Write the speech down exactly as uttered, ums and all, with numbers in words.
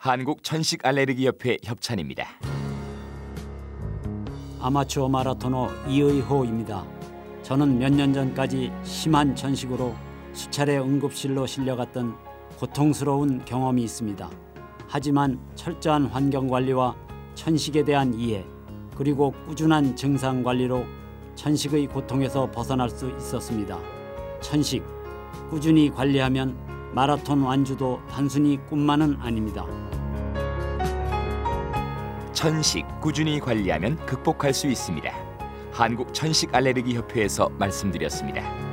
한국천식알레르기협회 협찬입니다. 아마추어 마라토너 이의호입니다. 저는 몇 년 전까지 심한 천식으로 수차례 응급실로 실려갔던 고통스러운 경험이 있습니다. 하지만 철저한 환경관리와 천식에 대한 이해, 그리고 꾸준한 증상관리로 천식의 고통에서 벗어날 수 있었습니다. 천식, 꾸준히 관리하면 마라톤 완주도 단순히 꿈만은 아닙니다. 천식, 꾸준히 관리하면 극복할 수 있습니다. 한국천식알레르기협회에서 말씀드렸습니다.